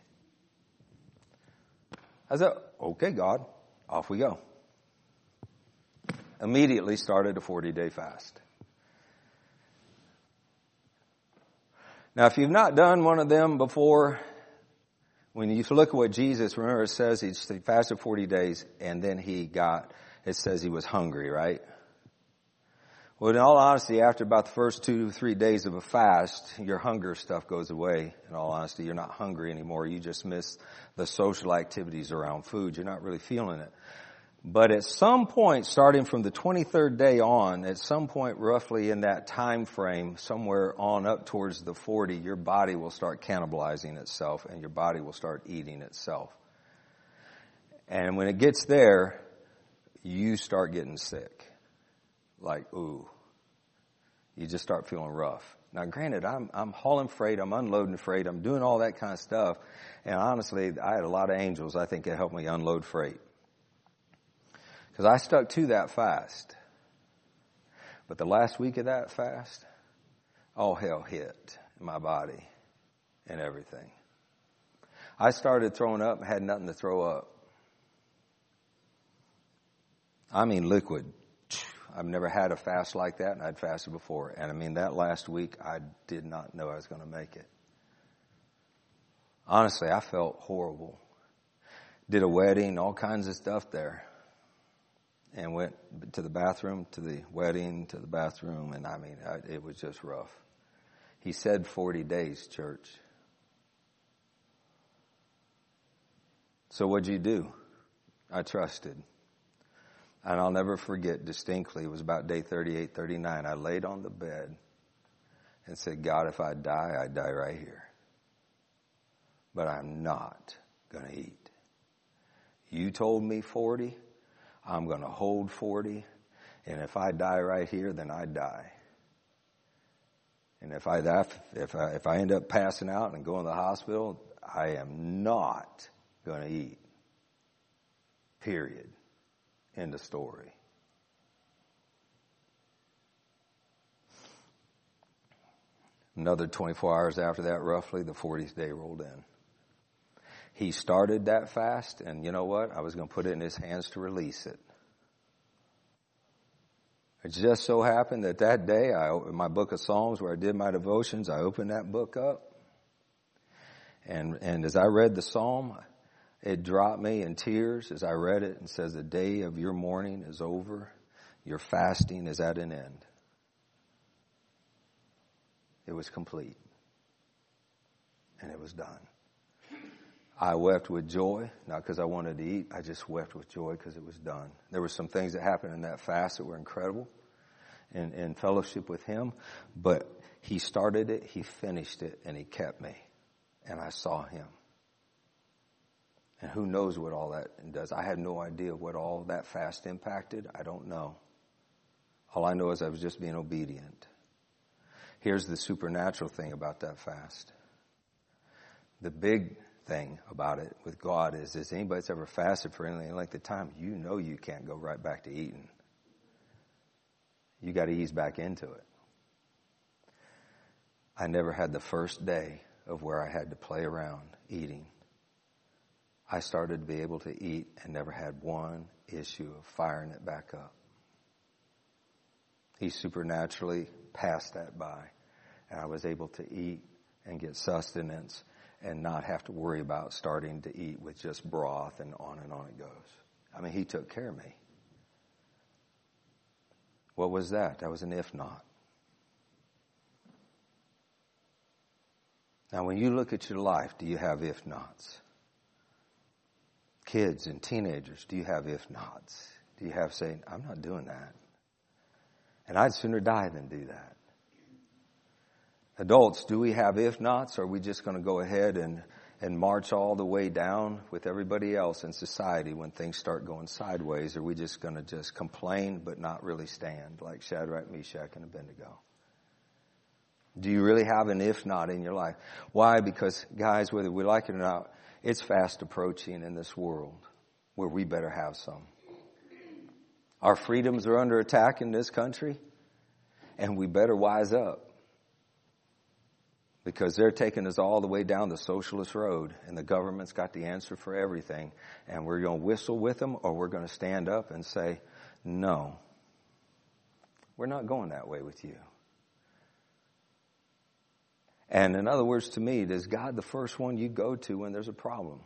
I said, okay, God, off we go. Immediately started a forty-day fast. Now, if you've not done one of them before, when you look at what Jesus, remember it says he fasted forty days and then he got, it says he was hungry, right? Well, in all honesty, after about the first two, three days of a fast, your hunger stuff goes away. In all honesty, you're not hungry anymore. You just miss the social activities around food. You're not really feeling it. But at some point, starting from the twenty-third day on, at some point roughly in that time frame, somewhere on up towards the forty, your body will start cannibalizing itself and your body will start eating itself. And when it gets there, you start getting sick. Like, ooh, you just start feeling rough. Now, granted, I'm I'm hauling freight, I'm unloading freight, I'm doing all that kind of stuff. And honestly, I had a lot of angels, I think, that helped me unload freight. Because I stuck to that fast. But the last week of that fast, all hell hit in my body and everything. I started throwing up and had nothing to throw up. I mean liquid. I've never had a fast like that, and I'd fasted before. And I mean, that last week, I did not know I was going to make it. Honestly, I felt horrible. Did a wedding, all kinds of stuff there. And went to the bathroom, to the wedding, to the bathroom, and I mean, I, it was just rough. He said forty days, church. So what'd you do? I trusted. And I'll never forget distinctly, it was about day thirty-eight, thirty-nine. I laid on the bed and said, God, if I die, I die right here. But I'm not going to eat. You told me forty. I'm going to hold forty. And if I die right here, then I die. And if I, if I, if I end up passing out and going to the hospital, I am not going to eat. Period. End of story. Another twenty-four hours after that, roughly, the fortieth day rolled in. He started that fast, and you know what? I was going to put it in his hands to release it. It just so happened that that day, I, in my book of Psalms, where I did my devotions, I opened that book up. And, and as I read the Psalm, it dropped me in tears as I read it and says, the day of your mourning is over. Your fasting is at an end. It was complete. And it was done. I wept with joy, not because I wanted to eat. I just wept with joy because it was done. There were some things that happened in that fast that were incredible. in, in fellowship with him. But he started it, he finished it, and he kept me. And I saw him. And who knows what all that does. I had no idea what all that fast impacted. I don't know. All I know is I was just being obedient. Here's the supernatural thing about that fast. The big thing about it with God is, is anybody that's ever fasted for any length of time, you know you can't go right back to eating. You got to ease back into it. I never had the first day of where I had to play around eating. I started to be able to eat and never had one issue of firing it back up. He supernaturally passed that by, and I was able to eat and get sustenance and not have to worry about starting to eat with just broth, and on and on it goes. I mean, he took care of me. What was that? That was an if not. Now, when you look at your life, do you have if nots? Kids and teenagers, do you have if nots? Do you have saying, I'm not doing that? And I'd sooner die than do that. Adults, do we have if nots? Or are we just going to go ahead and, and march all the way down with everybody else in society when things start going sideways? Or are we just going to just complain but not really stand like Shadrach, Meshach, and Abednego? Do you really have an if not in your life? Why? Because, guys, whether we like it or not, it's fast approaching in this world where we better have some. Our freedoms are under attack in this country, and we better wise up. Because they're taking us all the way down the socialist road, and the government's got the answer for everything. And we're going to whistle with them, or we're going to stand up and say, no, we're not going that way with you. And in other words, to me, is God the first one you go to when there's a problem?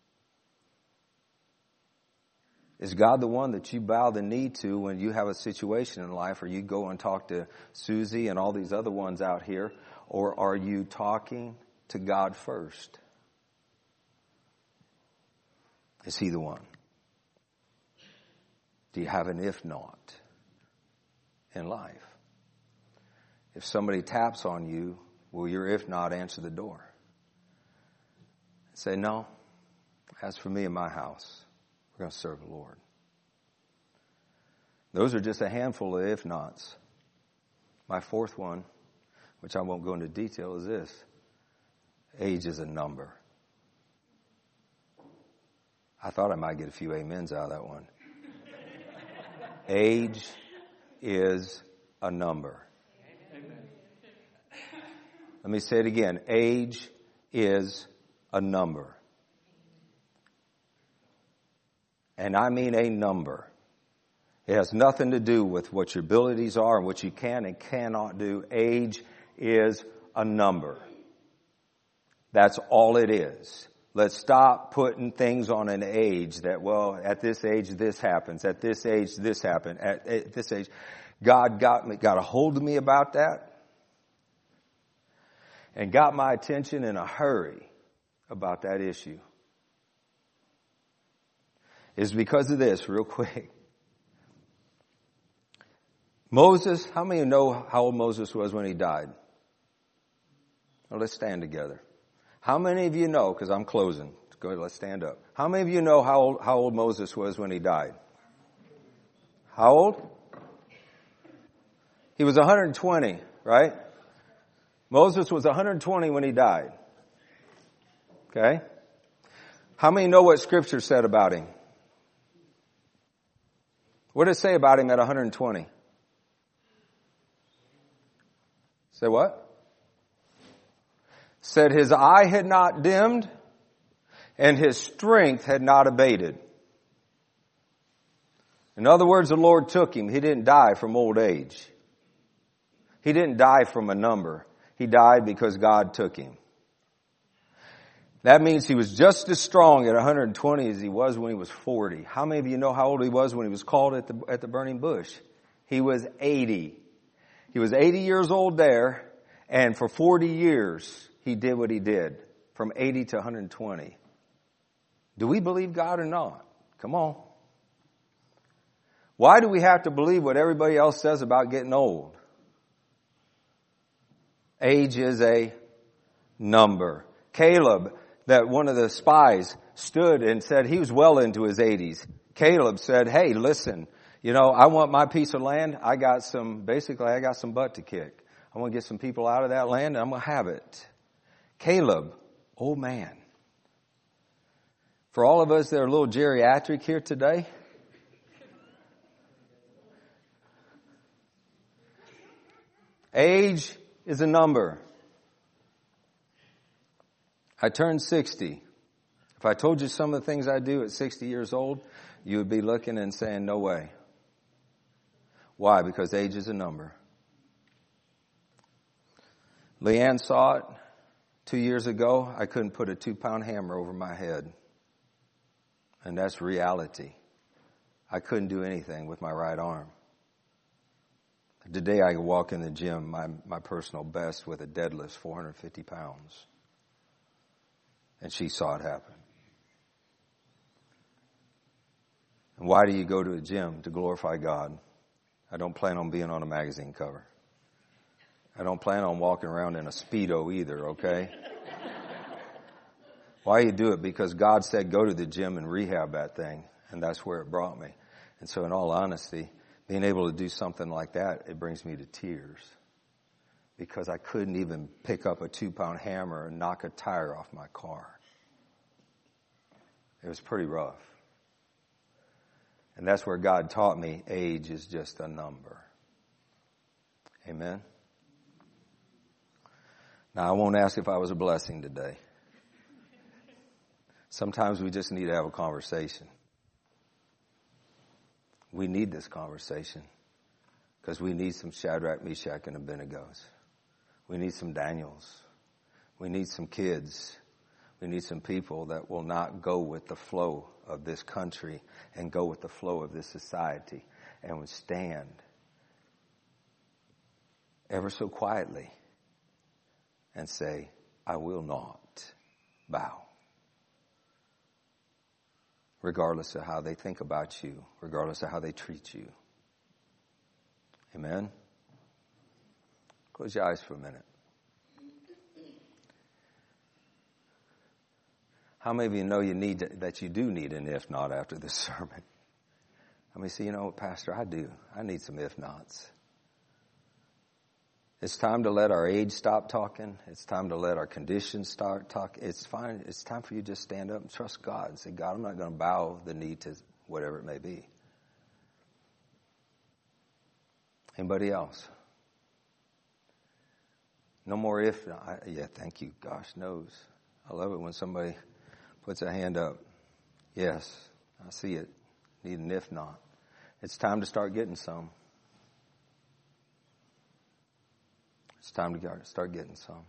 Is God the one that you bow the knee to when you have a situation in life, or you go and talk to Susie and all these other ones out here? Or are you talking to God first? Is he the one? Do you have an if not in life? If somebody taps on you, will your if not answer the door? Say, no, as for me and my house, we're going to serve the Lord. Those are just a handful of if nots. My fourth one, which I won't go into detail, is this. Age is a number. I thought I might get a few amens out of that one. Age is a number. Let me say it again. Age is a number. And I mean a number. It has nothing to do with what your abilities are and what you can and cannot do. Age is a number. That's all it is. Let's stop putting things on an age that, well, at this age this happens. At this age this happened. At, at this age, God got me, got a hold of me about that. And got my attention in a hurry about that issue. Is because of this, real quick. Moses, how many of you know how old Moses was when he died? Well, let's stand together. How many of you know, because I'm closing. Go ahead, let's stand up. How many of you know how old, how old Moses was when he died? How old? He was one hundred twenty, right? Moses was one hundred twenty when he died. Okay? How many know what Scripture said about him? What did it say about him at one hundred twenty? Say what? Said his eye had not dimmed and his strength had not abated. In other words, the Lord took him. He didn't die from old age. He didn't die from a number. He died because God took him. That means he was just as strong at one hundred twenty as he was when he was forty. How many of you know how old he was when he was called at the, at the burning bush? He was eighty. He was eighty years old there, and for forty years he did what he did, from eighty to one hundred twenty. Do we believe God or not? Come on. Why do we have to believe what everybody else says about getting old? Age is a number. Caleb, that one of the spies, stood and said he was well into his eighties. Caleb said, hey, listen, you know, I want my piece of land. I got some, basically I got some butt to kick. I want to get some people out of that land and I'm going to have it. Caleb, old man. For all of us that are a little geriatric here today, age is a number. I turned sixty. If I told you some of the things I do at sixty years old, you would be looking and saying, no way. Why? Because age is a number. Leanne saw it two years ago. I couldn't put a two-pound hammer over my head. And that's reality. I couldn't do anything with my right arm. Today I could walk in the gym, my, my personal best with a deadlift, four hundred fifty pounds. And she saw it happen. And why do you go to a gym? To glorify God. I don't plan on being on a magazine cover. I don't plan on walking around in a Speedo either, okay? Why you do it? Because God said go to the gym and rehab that thing. And that's where it brought me. And so in all honesty, being able to do something like that, it brings me to tears. Because I couldn't even pick up a two-pound hammer and knock a tire off my car. It was pretty rough. And that's where God taught me age is just a number. Amen? Now, I won't ask if I was a blessing today. Sometimes we just need to have a conversation. We need this conversation because we need some Shadrach, Meshach, and Abednego's. We need some Daniels. We need some kids. We need some people that will not go with the flow of this country and go with the flow of this society and would stand ever so quietly and say, I will not bow. Regardless of how they think about you, regardless of how they treat you. Amen? Close your eyes for a minute. How many of you know you need to, that you do need an if not after this sermon? I mean, see, you know what, Pastor, I do. I need some if nots. It's time to let our age stop talking. It's time to let our conditions start talking. It's fine. It's time for you to just stand up and trust God and say, God, I'm not going to bow the knee to whatever it may be. Anybody else? No more if. I, yeah, thank you. Gosh knows. I love it when somebody puts a hand up. Yes, I see it. Need an if not. It's time to start getting some. It's time to start getting some.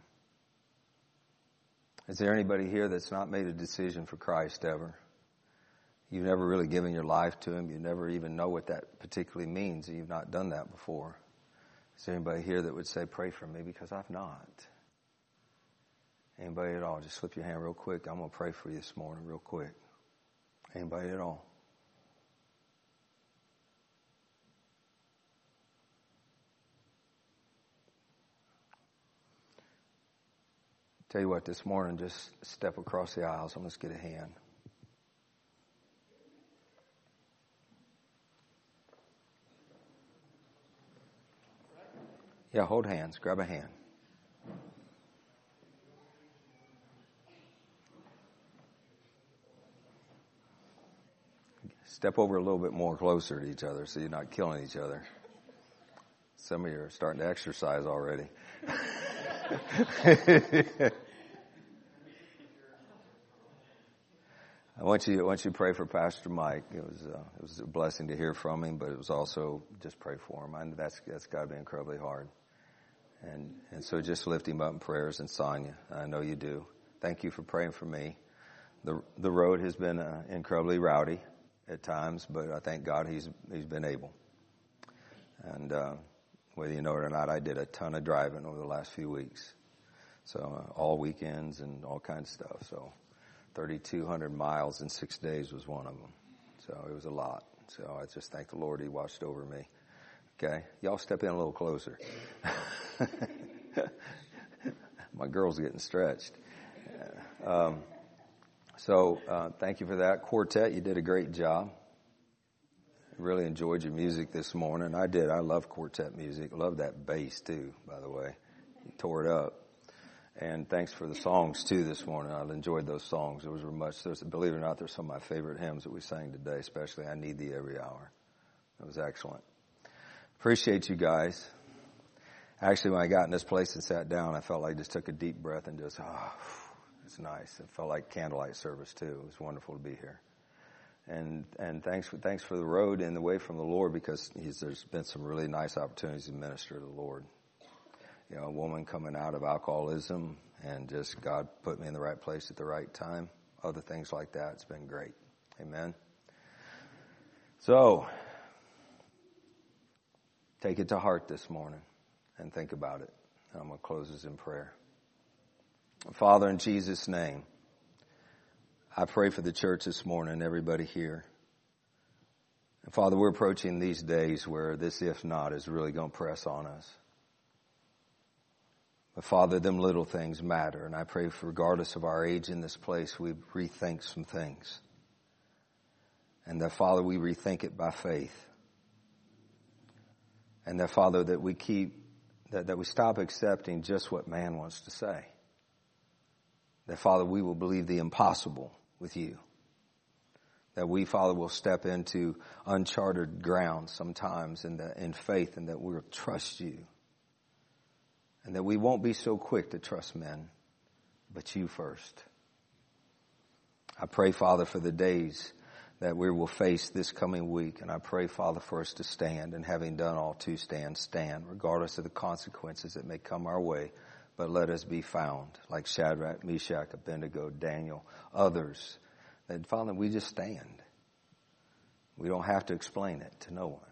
Is there anybody here that's not made a decision for Christ ever? You've never really given your life to Him. You never even know what that particularly means. You've not done that before. Is there anybody here that would say, pray for me? Because I've not. Anybody at all? Just slip your hand real quick. I'm going to pray for you this morning real quick. Anybody at all? Tell you what, this morning, just step across the aisles. I'm going to get a hand. Yeah, hold hands. Grab a hand. Step over a little bit more closer to each other so you're not killing each other. Some of you are starting to exercise already. I want you, I want you to pray for Pastor Mike. It was, uh, it was a blessing to hear from him, but it was also just pray for him. I know that's, that's got to be incredibly hard. And, and so just lift him up in prayers. And Sonia, I know you do. Thank you for praying for me. The, the road has been uh, incredibly rowdy at times, but I thank God he's, he's been able. And, uh, whether you know it or not, I did a ton of driving over the last few weeks. So uh, all weekends and all kinds of stuff. So thirty-two hundred miles in six days was one of them. So it was a lot. So I just thank the Lord He watched over me. Okay? Y'all step in a little closer. My girl's getting stretched. Um, so uh, thank you for that. Quartet, you did a great job. I really enjoyed your music this morning. I did. I love quartet music. I love that bass too, by the way. You tore it up. And thanks for the songs too this morning. I enjoyed those songs. Those were much, there's, believe it or not, they're some of my favorite hymns that we sang today, especially I Need Thee Every Hour. That was excellent. Appreciate you guys. Actually, when I got in this place and sat down, I felt like I just took a deep breath and just, oh, it's nice. It felt like candlelight service too. It was wonderful to be here. And and thanks for, thanks for the road and the way from the Lord, because he's, there's been some really nice opportunities to minister to the Lord. You know, a woman coming out of alcoholism, and just God put me in the right place at the right time. Other things like that. It's been great. Amen. So, take it to heart this morning and think about it. I'm going to close this in prayer. Father, in Jesus' name, I pray for the church this morning, everybody here. And Father, we're approaching these days where this if not is really going to press on us. But Father, them little things matter. And I pray for, regardless of our age in this place, we rethink some things. And that, Father, we rethink it by faith. And that, Father, that we keep, that, that we stop accepting just what man wants to say. That, Father, we will believe the impossible with you. That we, Father, will step into uncharted ground sometimes in, the, in faith, and that we will trust you. And that we won't be so quick to trust men, but you first. I pray, Father, for the days that we will face this coming week. And I pray, Father, for us to stand, and having done all to stand, stand, regardless of the consequences that may come our way. But let us be found like Shadrach, Meshach, Abednego, Daniel, others. That, Father, we just stand. We don't have to explain it to no one.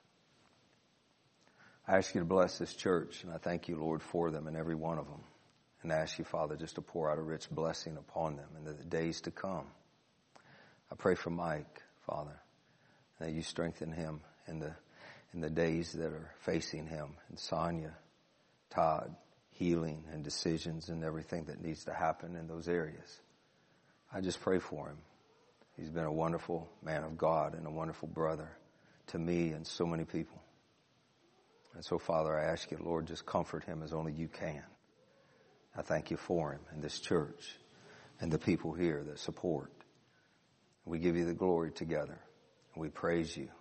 I ask you to bless this church, and I thank you, Lord, for them and every one of them. And I ask you, Father, just to pour out a rich blessing upon them in the days to come. I pray for Mike, Father, that you strengthen him in the in the days that are facing him. And Sonia, Todd, healing and decisions and everything that needs to happen in those areas. I just pray for him. He's been a wonderful man of God and a wonderful brother to me and so many people. And so, Father, I ask you, Lord, just comfort him as only you can. I thank you for him and this church and the people here that support. We give you the glory together, and we praise you.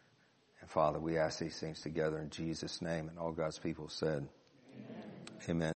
And, Father, we ask these things together in Jesus' name, and all God's people said, Amen. Amen.